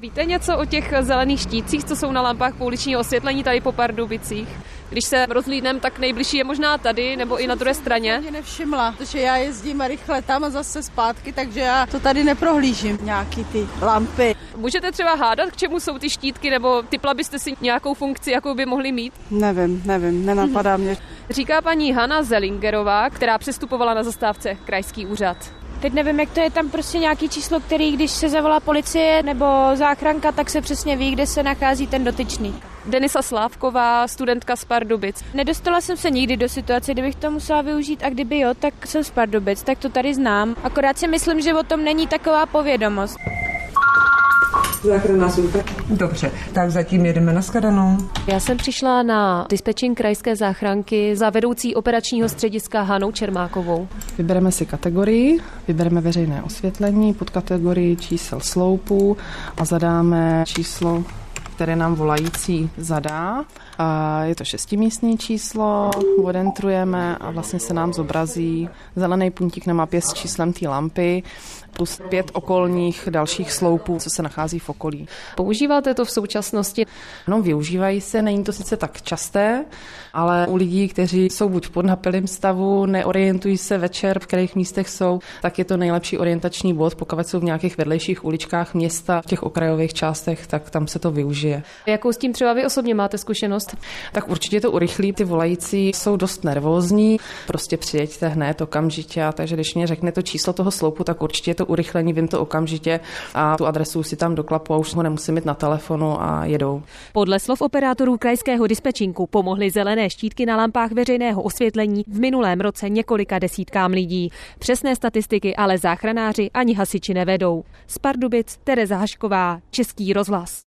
Víte něco o těch zelených štítcích, co jsou na lampách pouličního osvětlení tady po Pardubicích? Když se rozhlídnem, tak nejbližší je možná tady, nebo i na druhé straně. Já jsem nevšimla, protože já jezdím rychle tam a zase zpátky, takže já to tady neprohlížím, nějaký ty lampy. Můžete třeba hádat, k čemu jsou ty štítky, nebo tipla byste si nějakou funkci, jakou by mohly mít? Nevím, nenapadá mě. Říká paní Hana Zelingerová, která přestupovala na zastávce krajský úřad. Teď nevím, jak to je tam prostě nějaký číslo, který když se zavolá policie nebo záchranka, tak se přesně ví, kde se nachází ten dotyčný. Denisa Slávková, studentka z Pardubic. Nedostala jsem se nikdy do situace, kdybych to musela využít a kdyby jo, tak jsem z Pardubic, tak to tady znám. Akorát si myslím, že o tom není taková povědomost. Záchranná služba. Dobře, tak zatím jedeme na shledanou. Já jsem přišla na dispečing krajské záchranky za vedoucí operačního střediska Hanou Čermákovou. Vybereme si kategorii, vybereme veřejné osvětlení, pod kategorii čísel sloupů a zadáme číslo, které nám volající zadá. A je to 6místní číslo, odentrujeme a vlastně se nám zobrazí zelený puntík na mapě s číslem té lampy plus 5 okolních dalších sloupů, co se nachází v okolí. Používáte to v současnosti? No, využívají se, není to sice tak časté, ale u lidí, kteří jsou buď v podnapilém stavu, neorientují se večer, v kterých místech jsou, tak je to nejlepší orientační bod, pokud jsou v nějakých vedlejších uličkách města, v těch okrajových částech, tak tam se to využije. Jakou s tím třeba vy osobně máte zkušenost? Tak určitě to urychlí. Ty volající jsou dost nervózní, prostě přijeďte hned okamžitě, takže když mě řekne to číslo toho sloupu, tak určitě to urychlení, vím to okamžitě a tu adresu si tam doklapu a už ho nemusím mít na telefonu a jedou. Podle slov operátorů krajského dispečinku pomohly zelené štítky na lampách veřejného osvětlení v minulém roce několika desítkám lidí. Přesné statistiky ale záchranáři ani hasiči nevedou. Z Pardubic Tereza Hašková, Český rozhlas.